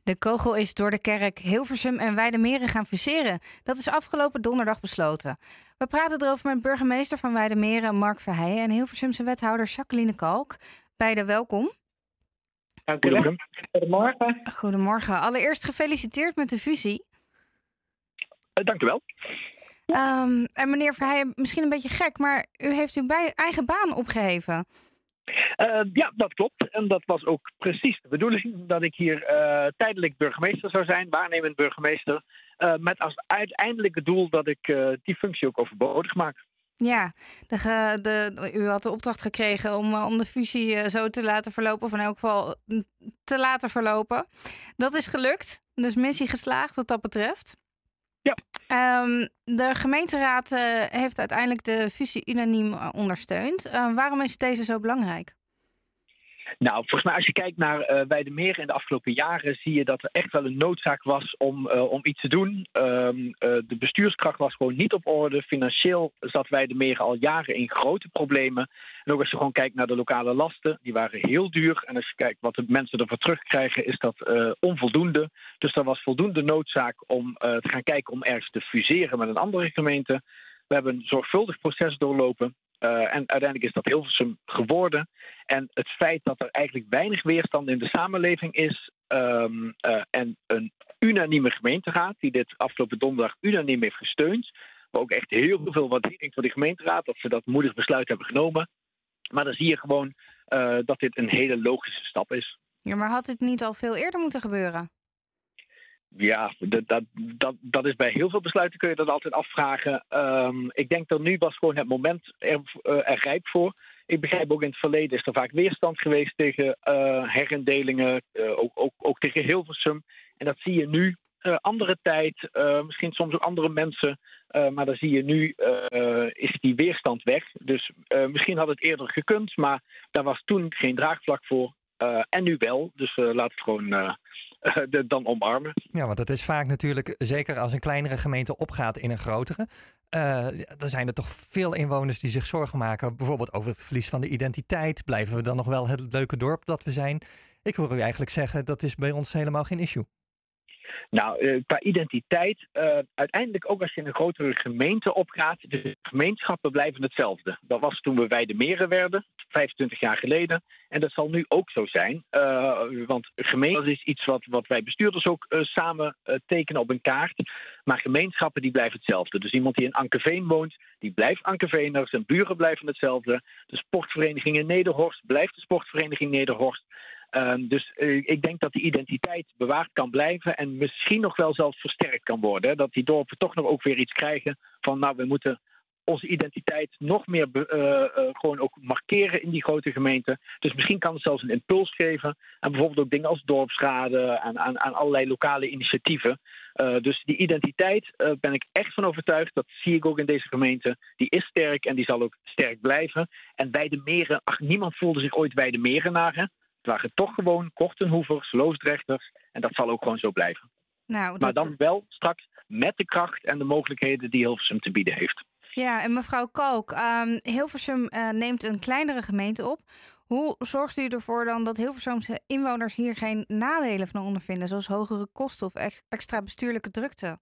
De kogel is door de kerk Hilversum en Weidemeren gaan fuseren. Dat is afgelopen donderdag besloten. We praten erover met burgemeester van Weidemeren, Mark Verheijen, en Hilversumse wethouder Jacqueline Kalk. Beiden welkom. Goedemorgen. Goedemorgen. Allereerst gefeliciteerd met de fusie. Dank u wel. En meneer Verheijen, misschien een beetje gek, maar u heeft uw eigen baan opgeheven. Ja, dat klopt. En dat was ook precies de bedoeling, dat ik hier tijdelijk burgemeester zou zijn, waarnemend burgemeester, met als uiteindelijke doel dat ik die functie ook overbodig maak. Ja, u had de opdracht gekregen om de fusie zo te laten verlopen, of in elk geval te laten verlopen. Dat is gelukt, dus missie geslaagd wat dat betreft. Ja. De gemeenteraad heeft uiteindelijk de fusie unaniem ondersteund. Waarom is deze zo belangrijk? Nou, volgens mij als je kijkt naar Weidemeren in de afgelopen jaren, zie je dat er echt wel een noodzaak was om iets te doen. De bestuurskracht was gewoon niet op orde. Financieel zat Weidemeren al jaren in grote problemen. En ook als je gewoon kijkt naar de lokale lasten, die waren heel duur. En als je kijkt wat de mensen ervoor terugkrijgen, is dat onvoldoende. Dus er was voldoende noodzaak om te gaan kijken om ergens te fuseren met een andere gemeente. We hebben een zorgvuldig proces doorlopen. En uiteindelijk is dat Hilversum geworden. En het feit dat er eigenlijk weinig weerstand in de samenleving is en een unanieme gemeenteraad die dit afgelopen donderdag unaniem heeft gesteund, maar ook echt heel veel waardering voor de gemeenteraad dat ze dat moedig besluit hebben genomen. Maar dan zie je gewoon dat dit een hele logische stap is. Ja, maar had dit niet al veel eerder moeten gebeuren? Ja, dat is bij heel veel besluiten kun je dat altijd afvragen. Ik denk dat nu was gewoon het moment er rijp voor. Ik begrijp ook in het verleden is er vaak weerstand geweest tegen herindelingen, ook tegen Hilversum. En dat zie je nu. Andere tijd, misschien soms ook andere mensen. Maar dan zie je nu is die weerstand weg. Dus misschien had het eerder gekund, maar daar was toen geen draagvlak voor. En nu wel, dus laat het gewoon dan omarmen. Ja, want het is vaak natuurlijk, zeker als een kleinere gemeente opgaat in een grotere. Dan zijn er toch veel inwoners die zich zorgen maken. Bijvoorbeeld over het verlies van de identiteit. Blijven we dan nog wel het leuke dorp dat we zijn? Ik hoor u eigenlijk zeggen, dat is bij ons helemaal geen issue. Nou, qua identiteit, uiteindelijk ook als je in een grotere gemeente opgaat, de gemeenschappen blijven hetzelfde. Dat was toen we Weidemeren werden, 25 jaar geleden. En dat zal nu ook zo zijn. Want gemeente is iets wat wij bestuurders ook samen tekenen op een kaart. Maar gemeenschappen die blijven hetzelfde. Dus iemand die in Ankeveen woont, die blijft Ankeveener. Zijn buren blijven hetzelfde. De sportvereniging in Nederhorst blijft de sportvereniging Nederhorst. Dus ik denk dat die identiteit bewaard kan blijven en misschien nog wel zelfs versterkt kan worden. Hè? Dat die dorpen toch nog ook weer iets krijgen van nou, we moeten onze identiteit nog meer gewoon ook markeren in die grote gemeente. Dus misschien kan het zelfs een impuls geven aan bijvoorbeeld ook dingen als dorpsraden, aan allerlei lokale initiatieven. Dus die identiteit ben ik echt van overtuigd. Dat zie ik ook in deze gemeente. Die is sterk en die zal ook sterk blijven. En Weidemeren, niemand voelde zich ooit Weidemerenaar, hè? Het waren toch gewoon Kortenhoevers, Loosdrechters. En dat zal ook gewoon zo blijven. Nou, maar dan wel straks met de kracht en de mogelijkheden die Hilversum te bieden heeft. Ja, en mevrouw Kalk, Hilversum neemt een kleinere gemeente op. Hoe zorgt u ervoor dan dat Hilversumse inwoners hier geen nadelen van ondervinden, zoals hogere kosten of extra bestuurlijke drukte?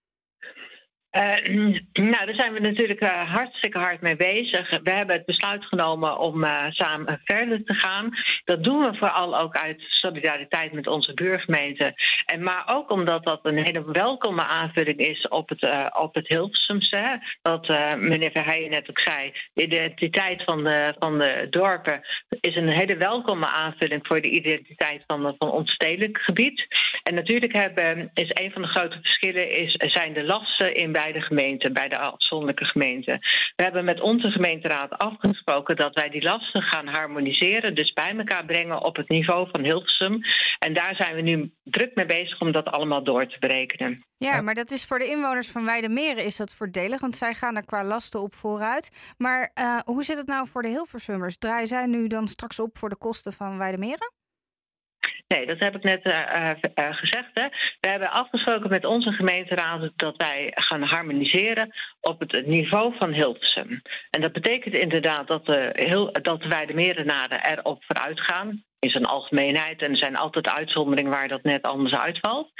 Nou, daar zijn we natuurlijk hartstikke hard mee bezig. We hebben het besluit genomen om samen verder te gaan. Dat doen we vooral ook uit solidariteit met onze buurgemeenten. Maar ook omdat dat een hele welkome aanvulling is op het Hilversumse. Wat meneer Verheijen net ook zei. De identiteit van de dorpen is een hele welkome aanvulling voor de identiteit van ons stedelijk gebied. En natuurlijk is een van de grote verschillen zijn de lasten in beide gemeenten, bij de afzonderlijke gemeenten. We hebben met onze gemeenteraad afgesproken dat wij die lasten gaan harmoniseren, dus bij elkaar brengen op het niveau van Hilversum. En daar zijn we nu druk mee bezig om dat allemaal door te berekenen. Ja, maar dat is voor de inwoners van Weidemeren is dat voordelig, want zij gaan er qua lasten op vooruit. Maar hoe zit het nou voor de Hilversummers? Draaien zij nu dan straks op voor de kosten van Weidemeren? Nee, dat heb ik net gezegd. Hè. We hebben afgesproken met onze gemeenteraad dat wij gaan harmoniseren op het niveau van Hilversum. En dat betekent inderdaad dat wij de Merenaren erop vooruit gaan. In zijn algemeenheid. En er zijn altijd uitzonderingen waar dat net anders uitvalt.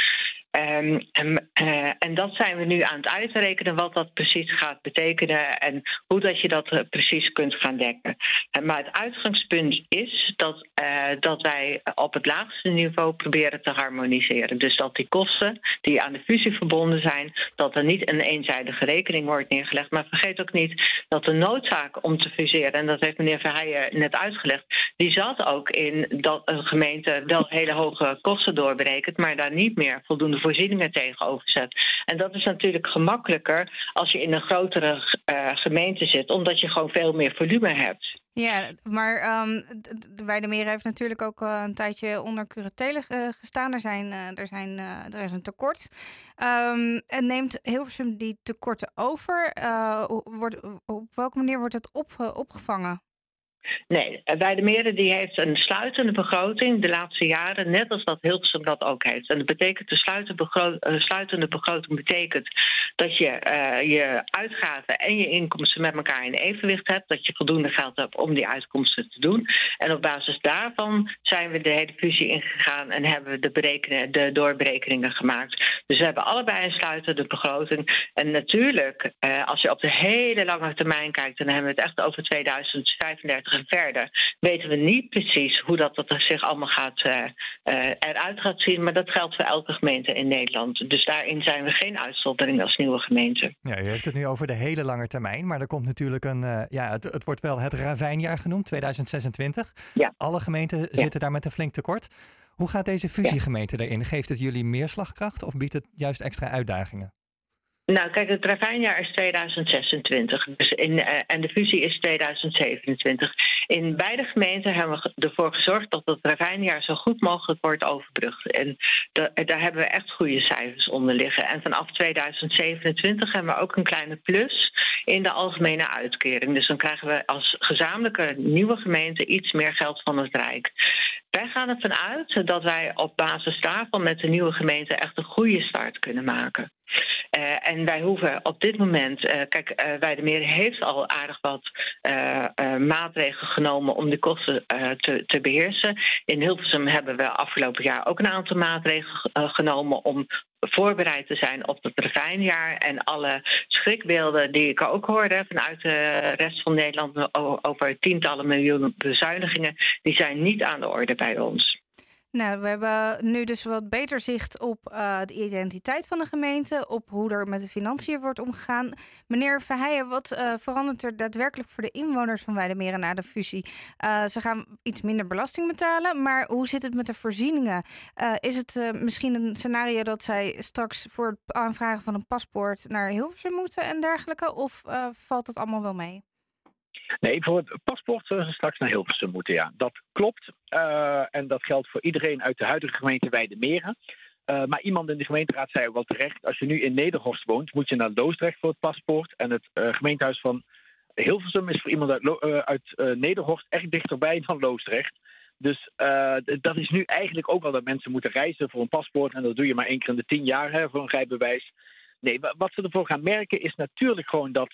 En dat zijn we nu aan het uitrekenen, wat dat precies gaat betekenen en hoe dat je dat precies kunt gaan dekken. Maar het uitgangspunt is dat wij op het laagste niveau proberen te harmoniseren. Dus dat die kosten die aan de fusie verbonden zijn, dat er niet een eenzijdige rekening wordt neergelegd. Maar vergeet ook niet dat de noodzaak om te fuseren, en dat heeft meneer Verheijen net uitgelegd, die zat ook in dat een gemeente wel hele hoge kosten doorberekent, maar daar niet meer voldoende voorzieningen tegenover zet. En dat is natuurlijk gemakkelijker als je in een grotere gemeente zit, omdat je gewoon veel meer volume hebt. Ja, maar de Weidemeren heeft natuurlijk ook een tijdje onder curatele gestaan. Er is een tekort. En neemt Hilversum die tekorten over? Op welke manier wordt het opgevangen? Nee, Weidemeren die heeft een sluitende begroting de laatste jaren, net als dat Hilversum dat ook heeft. En dat betekent de sluitende begroting betekent dat je je uitgaven en je inkomsten met elkaar in evenwicht hebt, dat je voldoende geld hebt om die uitkomsten te doen. En op basis daarvan zijn we de hele fusie ingegaan en hebben we de doorberekeningen gemaakt. Dus we hebben allebei een sluitende begroting. En natuurlijk, als je op de hele lange termijn kijkt, dan hebben we het echt over 2035 en verder, weten we niet precies hoe dat zich allemaal eruit gaat zien. Maar dat geldt voor elke gemeente in Nederland. Dus daarin zijn we geen uitzondering als nieuwe gemeente. Ja, u heeft het nu over de hele lange termijn. Maar er komt natuurlijk het wordt wel het ravijnjaar genoemd, 2026. Ja. Alle gemeenten zitten daar met een flink tekort. Hoe gaat deze fusiegemeente erin? Geeft het jullie meer slagkracht of biedt het juist extra uitdagingen? Nou, kijk, het ravijnjaar is 2026 en de fusie is 2027. In beide gemeenten hebben we ervoor gezorgd dat het ravijnjaar zo goed mogelijk wordt overbrugd. En daar hebben we echt goede cijfers onder liggen. En vanaf 2027 hebben we ook een kleine plus in de algemene uitkering. Dus dan krijgen we als gezamenlijke nieuwe gemeente iets meer geld van het Rijk. Wij gaan ervan uit dat wij op basis daarvan met de nieuwe gemeente echt een goede start kunnen maken. En wij hoeven op dit moment, Weidemeren heeft al aardig wat maatregelen genomen om de kosten te beheersen. In Hilversum hebben we afgelopen jaar ook een aantal maatregelen genomen om voorbereid te zijn op het ravijnjaar. En alle schrikbeelden die ik ook hoorde vanuit de rest van Nederland over tientallen miljoenen bezuinigingen, die zijn niet aan de orde bij ons. Nou, we hebben nu dus wat beter zicht op de identiteit van de gemeente, op hoe er met de financiën wordt omgegaan. Meneer Verheijen, wat verandert er daadwerkelijk voor de inwoners van Weidemeren na de fusie? Ze gaan iets minder belasting betalen, maar hoe zit het met de voorzieningen? Is het misschien een scenario dat zij straks voor het aanvragen van een paspoort naar Hilversum moeten en dergelijke? Of valt het allemaal wel mee? Nee, voor het paspoort zullen ze straks naar Hilversum moeten, ja. Dat klopt. En dat geldt voor iedereen uit de huidige gemeente Weidemeren. Maar iemand in de gemeenteraad zei ook wel terecht, als je nu in Nederhorst woont, moet je naar Loosdrecht voor het paspoort. En het gemeentehuis van Hilversum is voor iemand uit Nederhorst echt dichterbij dan Loosdrecht. Dus dat is nu eigenlijk ook al dat mensen moeten reizen voor een paspoort. En dat doe je maar 1 keer in de 10 jaar voor een rijbewijs. Nee, wat ze ervoor gaan merken is natuurlijk gewoon dat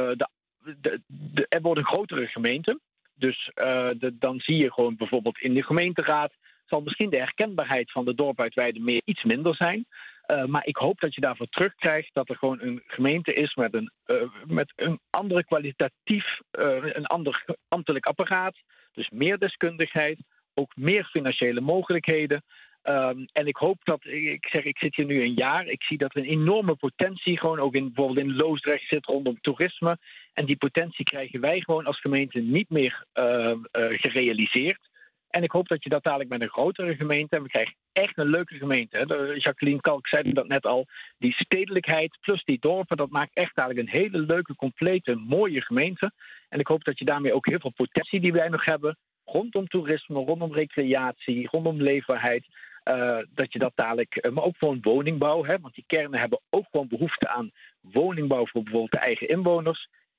er wordt een grotere gemeente. Dus dan zie je gewoon bijvoorbeeld in de gemeenteraad zal misschien de herkenbaarheid van de dorp uit Weidemeren iets minder zijn. Maar ik hoop dat je daarvoor terugkrijgt dat er gewoon een gemeente is met een andere kwalitatief, een ander ambtelijk apparaat. Dus meer deskundigheid, ook meer financiële mogelijkheden. En ik hoop dat, ik zit hier nu een jaar, ik zie dat er een enorme potentie gewoon ook bijvoorbeeld in Loosdrecht zit rondom toerisme. En die potentie krijgen wij gewoon als gemeente niet meer gerealiseerd. En ik hoop dat je dat dadelijk met een grotere gemeente, en we krijgen echt een leuke gemeente. Hè? Jacqueline Kalk zei dat net al, die stedelijkheid plus die dorpen, dat maakt echt dadelijk een hele leuke, complete, mooie gemeente. En ik hoop dat je daarmee ook heel veel potentie die wij nog hebben, rondom toerisme, rondom recreatie, rondom leefbaarheid, dat je dat dadelijk, maar ook gewoon woningbouw, hè, want die kernen hebben ook gewoon behoefte aan woningbouw voor bijvoorbeeld de eigen inwoners.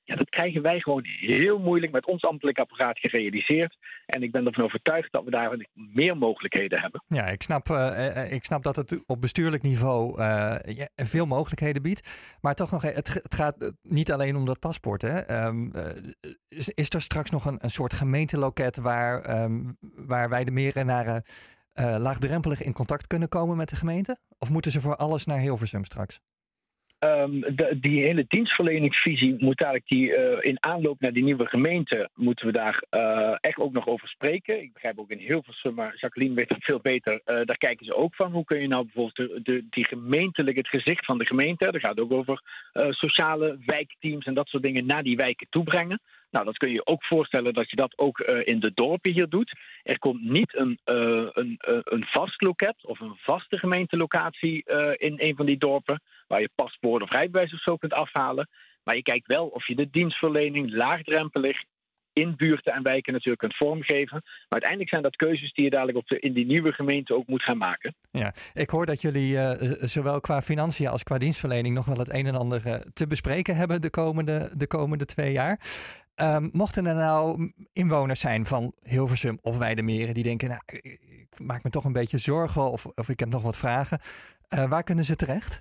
Ja, dat krijgen wij gewoon heel moeilijk met ons ambtelijk apparaat gerealiseerd. En ik ben ervan overtuigd dat we daar meer mogelijkheden hebben. Ja, ik snap dat het op bestuurlijk niveau veel mogelijkheden biedt. Maar toch nog, het gaat niet alleen om dat paspoort. Hè? Is er straks nog een soort gemeenteloket waar wij de Merenaren laagdrempelig in contact kunnen komen met de gemeente? Of moeten ze voor alles naar Hilversum straks? Die hele dienstverleningsvisie moet eigenlijk in aanloop naar die nieuwe gemeente moeten we daar echt ook nog over spreken. Ik begrijp ook in Hilversum, maar Jacqueline weet het veel beter. Daar kijken ze ook van. Hoe kun je nou bijvoorbeeld die gemeentelijk, het gezicht van de gemeente, dat gaat ook over sociale wijkteams en dat soort dingen naar die wijken toe brengen. Nou, dat kun je ook voorstellen dat je dat ook in de dorpen hier doet. Er komt niet een vast loket of een vaste gemeentelocatie in een van die dorpen waar je paspoort of rijbewijs of zo kunt afhalen. Maar je kijkt wel of je de dienstverlening laagdrempelig in buurten en wijken natuurlijk kunt vormgeven. Maar uiteindelijk zijn dat keuzes die je dadelijk in die nieuwe gemeente ook moet gaan maken. Ja, ik hoor dat jullie zowel qua financiën als qua dienstverlening nog wel het een en ander te bespreken hebben de komende 2 jaar. Mochten er nou inwoners zijn van Hilversum of Weidemeren die denken, nou, ik maak me toch een beetje zorgen of ik heb nog wat vragen. Waar kunnen ze terecht?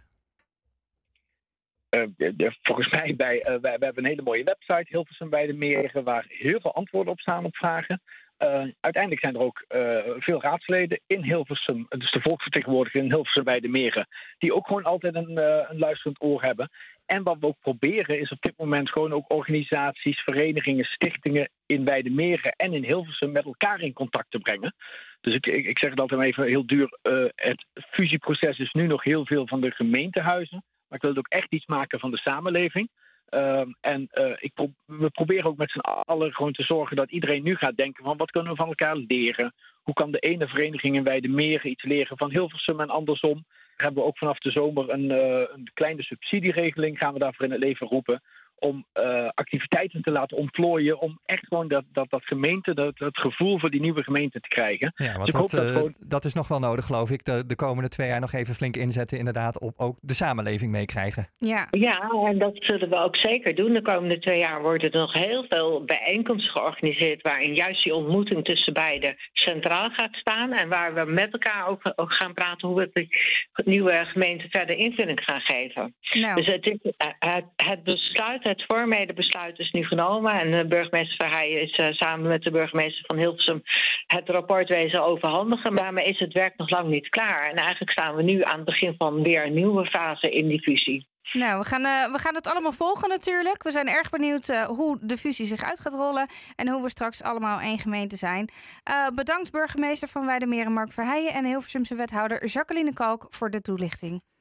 Volgens mij, we hebben een hele mooie website, Hilversum Weidemeren, waar heel veel antwoorden op staan op vragen. Uiteindelijk zijn er ook veel raadsleden in Hilversum, dus de volksvertegenwoordigers in Hilversum Weidemeren, die ook gewoon altijd een luisterend oor hebben. En wat we ook proberen is op dit moment gewoon ook organisaties, verenigingen, stichtingen in Weidemeren en in Hilversum met elkaar in contact te brengen. Dus ik zeg het altijd maar even heel duur, het fusieproces is nu nog heel veel van de gemeentehuizen. Maar ik wil ook echt iets maken van de samenleving. We proberen ook met z'n allen gewoon te zorgen dat iedereen nu gaat denken van wat kunnen we van elkaar leren? Hoe kan de ene vereniging in Weidemeren iets leren van Hilversum en andersom? Daar hebben we ook vanaf de zomer een kleine subsidieregeling gaan we daarvoor in het leven roepen. Om activiteiten te laten ontplooien. Om echt gewoon dat gemeente, dat gevoel voor die nieuwe gemeente te krijgen. Ja, want dus dat is nog wel nodig, geloof ik. De komende 2 jaar nog even flink inzetten inderdaad op ook de samenleving meekrijgen. Ja, en dat zullen we ook zeker doen. De komende 2 jaar worden er nog heel veel bijeenkomsten georganiseerd waarin juist die ontmoeting tussen beiden centraal gaat staan. En waar we met elkaar ook gaan praten hoe we de nieuwe gemeente verder invulling gaan geven. Nou. Dus het besluit, het formele besluit is nu genomen. En burgemeester Verheijen is samen met de burgemeester van Hilversum het rapport wezen overhandigen. Maar daarmee is het werk nog lang niet klaar. En eigenlijk staan we nu aan het begin van weer een nieuwe fase in die fusie. Nou, we gaan het allemaal volgen natuurlijk. We zijn erg benieuwd hoe de fusie zich uit gaat rollen en hoe we straks allemaal één gemeente zijn. Bedankt burgemeester van Weidemeren Mark Verheijen en Hilversumse wethouder Jacqueline Kalk voor de toelichting.